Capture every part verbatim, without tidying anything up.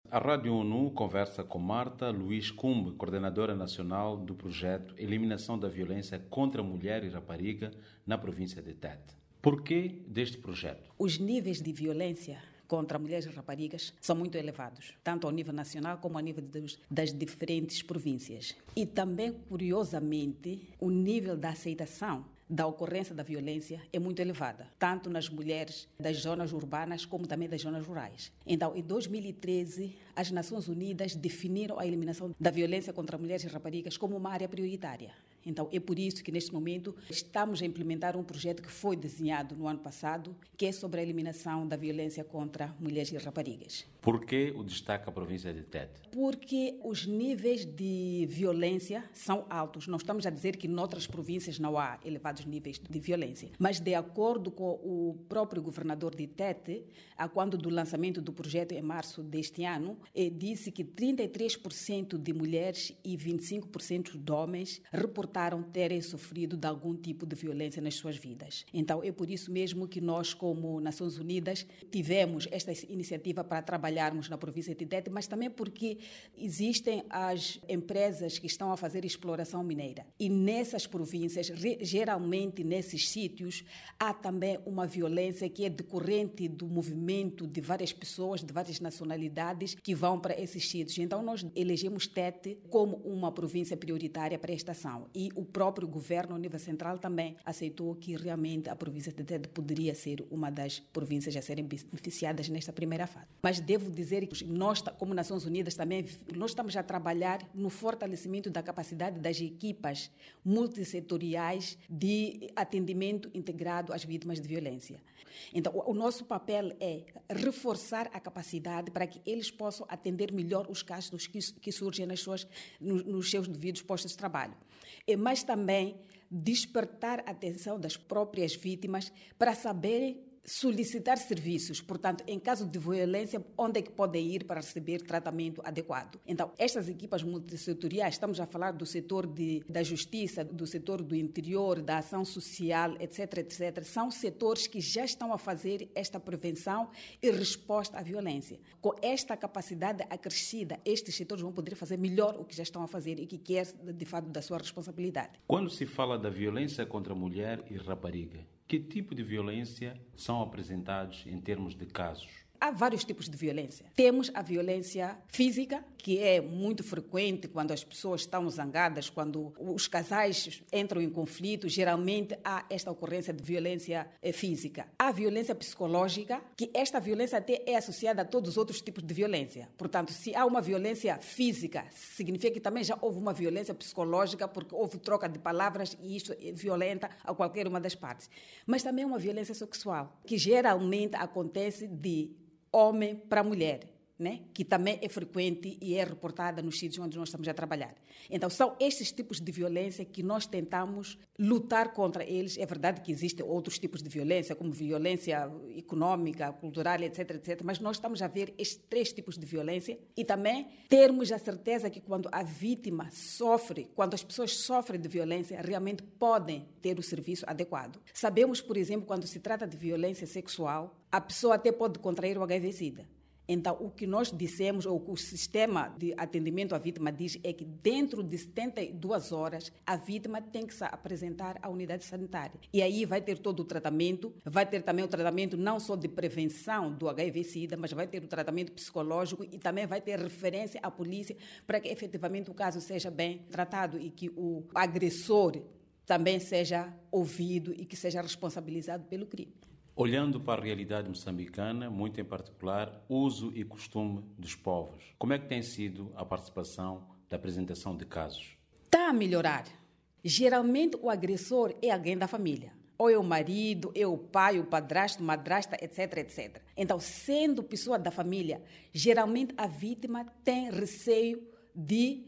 A Rádio ONU conversa com Marta Luís Cumbe, coordenadora nacional do projeto Eliminação da Violência contra a Mulher e Rapariga na província de Tete. Por que deste projeto? Os níveis de violência contra mulheres e raparigas são muito elevados, tanto ao nível nacional como ao nível dos, das diferentes províncias. E também, curiosamente, o nível da aceitação da ocorrência da violência é muito elevada, tanto nas mulheres das zonas urbanas como também das zonas rurais. Então, em dois mil e treze, as Nações Unidas definiram a eliminação da violência contra mulheres e raparigas como uma área prioritária. Então, é por isso que, neste momento, estamos a implementar um projeto que foi desenhado no ano passado, que é sobre a eliminação da violência contra mulheres e raparigas. Por que o destaca a província de Tete? Porque os níveis de violência são altos. Não estamos a dizer que noutras províncias não há elevados níveis de violência. Mas, de acordo com o próprio governador de Tete, a quando do lançamento do projeto em março deste ano, disse que trinta e três por cento de mulheres e vinte e cinco por cento de homens reportaram terem sofrido de algum tipo de violência nas suas vidas. Então, é por isso mesmo que nós, como Nações Unidas, tivemos esta iniciativa para trabalharmos na província de Tete, mas também porque existem as empresas que estão a fazer exploração mineira. E nessas províncias, geralmente nesses sítios, há também uma violência que é decorrente do movimento de várias pessoas, de várias nacionalidades, que vão para esses sítios. Então, nós elegemos Tete como uma província prioritária para esta ação. E o próprio governo, a nível central, também aceitou que realmente a província de Tete poderia ser uma das províncias a serem beneficiadas nesta primeira fase. Mas devo dizer que nós, como Nações Unidas, também nós estamos a trabalhar no fortalecimento da capacidade das equipas multissetoriais de atendimento integrado às vítimas de violência. Então, o nosso papel é reforçar a capacidade para que eles possam atender melhor os casos que, que surgem nas suas, nos, nos seus devidos postos de trabalho. Mas também despertar a atenção das próprias vítimas para saberem solicitar serviços, portanto, em caso de violência, onde é que podem ir para receber tratamento adequado. Então, estas equipas multissetoriais, estamos a falar do setor de, da justiça, do setor do interior, da ação social, etc, etcétera, são setores que já estão a fazer esta prevenção e resposta à violência. Com esta capacidade acrescida, estes setores vão poder fazer melhor o que já estão a fazer e que quer, de fato, da sua responsabilidade. Quando se fala da violência contra a mulher e rapariga, que tipo de violência são apresentados em termos de casos? Há vários tipos de violência. Temos a violência física, que é muito frequente quando as pessoas estão zangadas, quando os casais entram em conflito, geralmente há esta ocorrência de violência física. Há a violência psicológica, que esta violência até é associada a todos os outros tipos de violência. Portanto, se há uma violência física, significa que também já houve uma violência psicológica, porque houve troca de palavras e isso é violenta a qualquer uma das partes. Mas também uma violência sexual, que geralmente acontece de homem para mulher, né? Que também é frequente e é reportada nos sítios onde nós estamos a trabalhar. Então, são estes tipos de violência que nós tentamos lutar contra eles. É verdade que existem outros tipos de violência, como violência econômica, cultural, etc, etcétera, mas nós estamos a ver estes três tipos de violência e também termos a certeza que quando a vítima sofre, quando as pessoas sofrem de violência, realmente podem ter o serviço adequado. Sabemos, por exemplo, quando se trata de violência sexual, a pessoa até pode contrair o H I V-Sida. Então, o que nós dissemos, ou o sistema de atendimento à vítima diz, é que dentro de setenta e duas horas, a vítima tem que se apresentar à unidade sanitária. E aí vai ter todo o tratamento, vai ter também o tratamento não só de prevenção do H I V-Sida, mas vai ter o tratamento psicológico e também vai ter referência à polícia para que efetivamente o caso seja bem tratado e que o agressor também seja ouvido e que seja responsabilizado pelo crime. Olhando para a realidade moçambicana, muito em particular, uso e costume dos povos, como é que tem sido a participação da apresentação de casos? Está a melhorar. Geralmente o agressor é alguém da família. Ou é o marido, é o pai, o padrasto, madrasta, etc, etcétera. Então, sendo pessoa da família, geralmente a vítima tem receio de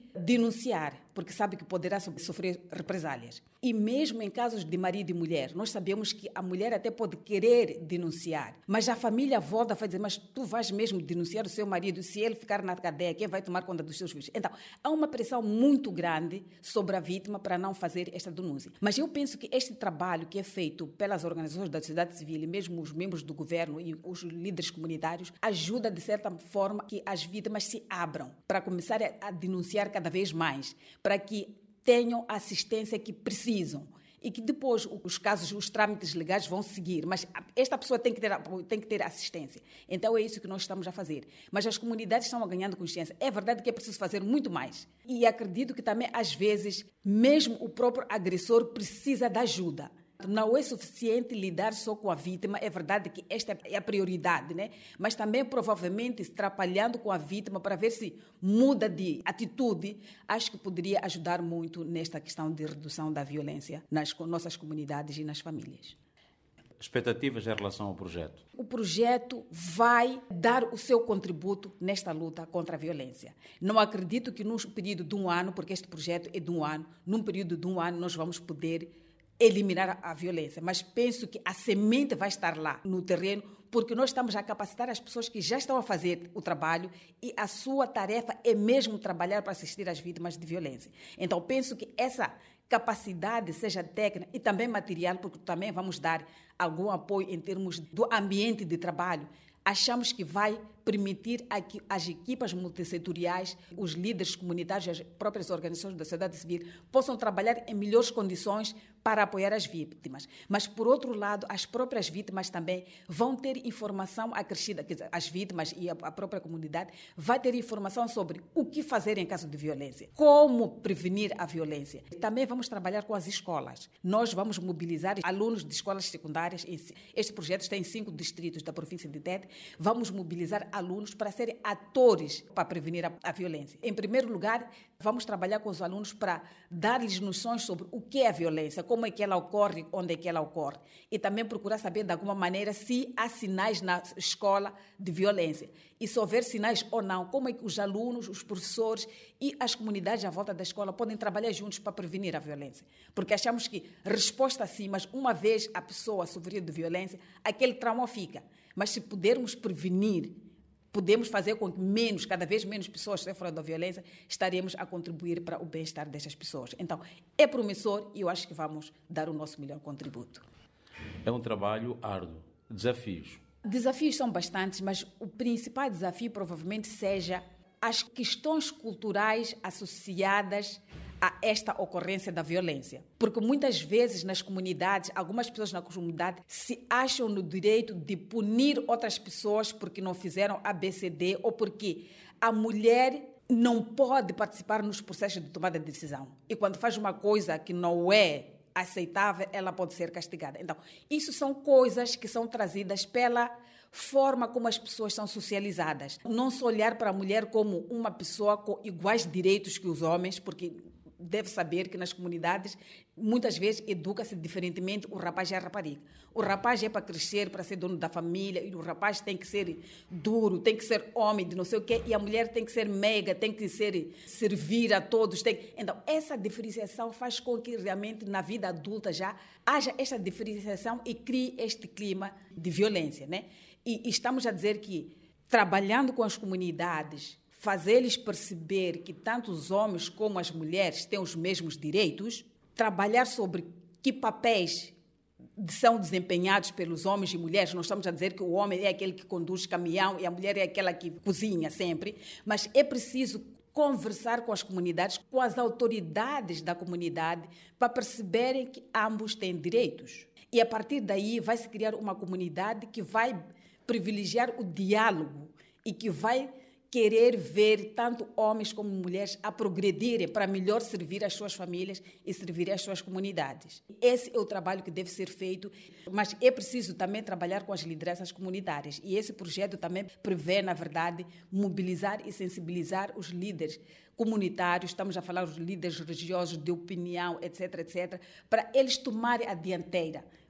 denunciar, porque sabe que poderá sofrer represálias. E mesmo em casos de marido e mulher, nós sabemos que a mulher até pode querer denunciar, mas a família volta a dizer, mas tu vais mesmo denunciar o seu marido, se ele ficar na cadeia, quem vai tomar conta dos seus filhos? Então, há uma pressão muito grande sobre a vítima para não fazer esta denúncia. Mas eu penso que este trabalho que é feito pelas organizações da sociedade civil e mesmo os membros do governo e os líderes comunitários ajuda, de certa forma, que as vítimas se abram para começar a denunciar cada vez mais, para que tenham a assistência que precisam e que depois os casos, os trâmites legais vão seguir, mas esta pessoa tem que ter, tem que ter assistência. Então é isso que nós estamos a fazer. Mas as comunidades estão ganhando consciência. É verdade que é preciso fazer muito mais. E acredito que também, às vezes, mesmo o próprio agressor precisa de ajuda. Não é suficiente lidar só com a vítima, é verdade que esta é a prioridade, né? Mas também provavelmente trabalhando com a vítima para ver se muda de atitude, acho que poderia ajudar muito nesta questão de redução da violência nas nossas comunidades e nas famílias. Expectativas em relação ao projeto? O projeto vai dar o seu contributo nesta luta contra a violência. Não acredito que num período de um ano, porque este projeto é de um ano, num período de um ano nós vamos poder eliminar a violência, mas penso que a semente vai estar lá no terreno, porque nós estamos a capacitar as pessoas que já estão a fazer o trabalho e a sua tarefa é mesmo trabalhar para assistir às vítimas de violência. Então penso que essa capacidade, seja técnica e também material, porque também vamos dar algum apoio em termos do ambiente de trabalho, achamos que vai permitir a que as equipas multissetoriais, os líderes comunitários e as próprias organizações da sociedade civil possam trabalhar em melhores condições para apoiar as vítimas. Mas, por outro lado, as próprias vítimas também vão ter informação acrescida, quer dizer, as vítimas e a própria comunidade vai ter informação sobre o que fazer em caso de violência, como prevenir a violência. Também vamos trabalhar com as escolas. Nós vamos mobilizar alunos de escolas secundárias. Este projeto está em cinco distritos da província de Tete. Vamos mobilizar alunos para serem atores para prevenir a, a violência. Em primeiro lugar, vamos trabalhar com os alunos para dar-lhes noções sobre o que é a violência, como é que ela ocorre, onde é que ela ocorre. E também procurar saber, de alguma maneira, se há sinais na escola de violência. E se houver sinais ou não, como é que os alunos, os professores e as comunidades à volta da escola podem trabalhar juntos para prevenir a violência. Porque achamos que resposta sim, mas uma vez a pessoa sofrer de violência, aquele trauma fica. Mas se pudermos prevenir, podemos fazer com que menos, cada vez menos pessoas sofram da violência, estaremos a contribuir para o bem-estar dessas pessoas. Então, é promissor e eu acho que vamos dar o nosso melhor contributo. É um trabalho árduo. Desafios? Desafios são bastantes, mas o principal desafio provavelmente seja as questões culturais associadas a esta ocorrência da violência. Porque muitas vezes nas comunidades, algumas pessoas na comunidade se acham no direito de punir outras pessoas porque não fizeram A B C D ou porque a mulher não pode participar nos processos de tomada de decisão. E quando faz uma coisa que não é aceitável, ela pode ser castigada. Então, isso são coisas que são trazidas pela forma como as pessoas são socializadas. Não se olhar para a mulher como uma pessoa com iguais direitos que os homens, porque deve saber que nas comunidades, muitas vezes, educa-se diferentemente o rapaz e a rapariga. O rapaz é para crescer, para ser dono da família, e o rapaz tem que ser duro, tem que ser homem, de não sei o quê, e a mulher tem que ser meiga, tem que ser, servir a todos. Tem... Então, essa diferenciação faz com que, realmente, na vida adulta já haja esta diferenciação e crie este clima de violência, né? E, e estamos a dizer que, trabalhando com as comunidades, fazer-lhes perceber que tanto os homens como as mulheres têm os mesmos direitos, trabalhar sobre que papéis são desempenhados pelos homens e mulheres. Nós estamos a dizer que o homem é aquele que conduz caminhão e a mulher é aquela que cozinha sempre, mas é preciso conversar com as comunidades, com as autoridades da comunidade, para perceberem que ambos têm direitos. E a partir daí vai-se criar uma comunidade que vai privilegiar o diálogo e que vai querer ver tanto homens como mulheres a progredirem para melhor servir as suas famílias e servir as suas comunidades. Esse é o trabalho que deve ser feito, mas é preciso também trabalhar com as lideranças comunitárias. E esse projeto também prevê, na verdade, mobilizar e sensibilizar os líderes comunitários, estamos a falar dos líderes religiosos, de opinião, etc, etcétera, para eles tomarem a dianteira,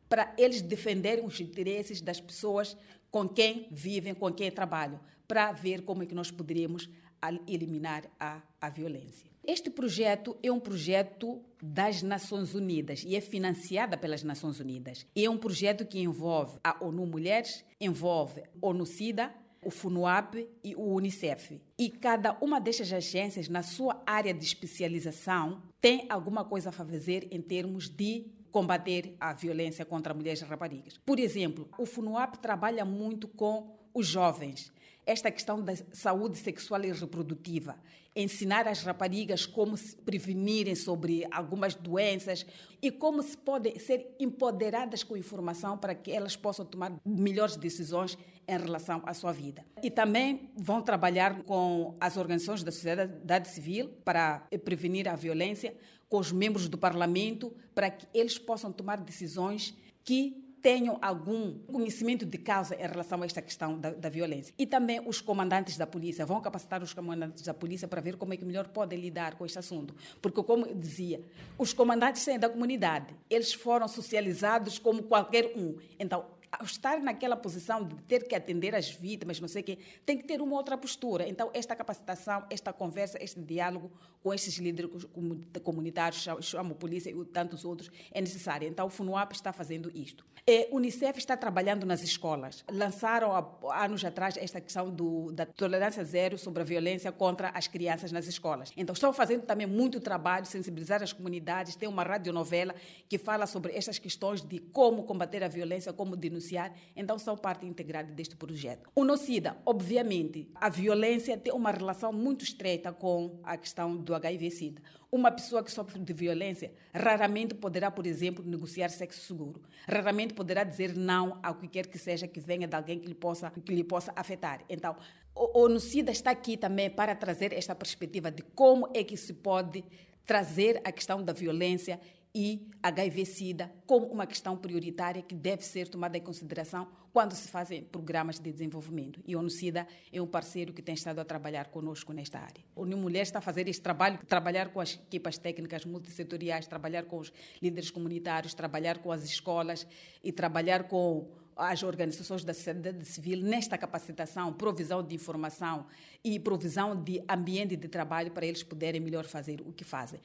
para eles defenderem os interesses das pessoas com quem vivem, com quem trabalham, para ver como é que nós poderíamos eliminar a, a violência. Este projeto é um projeto das Nações Unidas e é financiado pelas Nações Unidas. É um projeto que envolve a ONU Mulheres, envolve a ONU-SIDA, o FUNUAP e o UNICEF. E cada uma destas agências, na sua área de especialização, tem alguma coisa a fazer em termos de combater a violência contra mulheres e raparigas. Por exemplo, o FUNUAP trabalha muito com os jovens. Esta questão da saúde sexual e reprodutiva, ensinar as raparigas como se prevenirem sobre algumas doenças e como se podem ser empoderadas com informação para que elas possam tomar melhores decisões em relação à sua vida. E também vão trabalhar com as organizações da sociedade civil para prevenir a violência, com os membros do parlamento, para que eles possam tomar decisões que tenham algum conhecimento de causa em relação a esta questão da, da violência. E também os comandantes da polícia, vão capacitar os comandantes da polícia para ver como é que melhor podem lidar com este assunto. Porque, como eu dizia, os comandantes são da comunidade, eles foram socializados como qualquer um. Então, ao estar naquela posição de ter que atender as vítimas, não sei o quê, tem que ter uma outra postura. Então, esta capacitação, esta conversa, este diálogo com estes líderes comunitários, chamo a polícia e tantos outros, é necessário. Então, o FUNUAP está fazendo isto. A Unicef está trabalhando nas escolas. Lançaram há anos atrás esta questão do, da tolerância zero sobre a violência contra as crianças nas escolas. Então, estão fazendo também muito trabalho, sensibilizar as comunidades. Tem uma radionovela que fala sobre estas questões de como combater a violência, como denunciar. Então, são parte integrada deste projeto. O NOCIDA, obviamente, a violência tem uma relação muito estreita com a questão do H I V-Sida. Uma pessoa que sofre de violência raramente poderá, por exemplo, negociar sexo seguro. Raramente poderá dizer não ao que quer que seja que venha de alguém que lhe possa, que lhe possa afetar. Então, o, o NOCIDA está aqui também para trazer esta perspectiva de como é que se pode trazer a questão da violência e H I V-Sida como uma questão prioritária que deve ser tomada em consideração quando se fazem programas de desenvolvimento. E o NOCIDA é um parceiro que tem estado a trabalhar conosco nesta área. A União Mulher está a fazer este trabalho, trabalhar com as equipas técnicas multissetoriais, trabalhar com os líderes comunitários, trabalhar com as escolas e trabalhar com as organizações da sociedade civil nesta capacitação, provisão de informação e provisão de ambiente de trabalho para eles poderem melhor fazer o que fazem.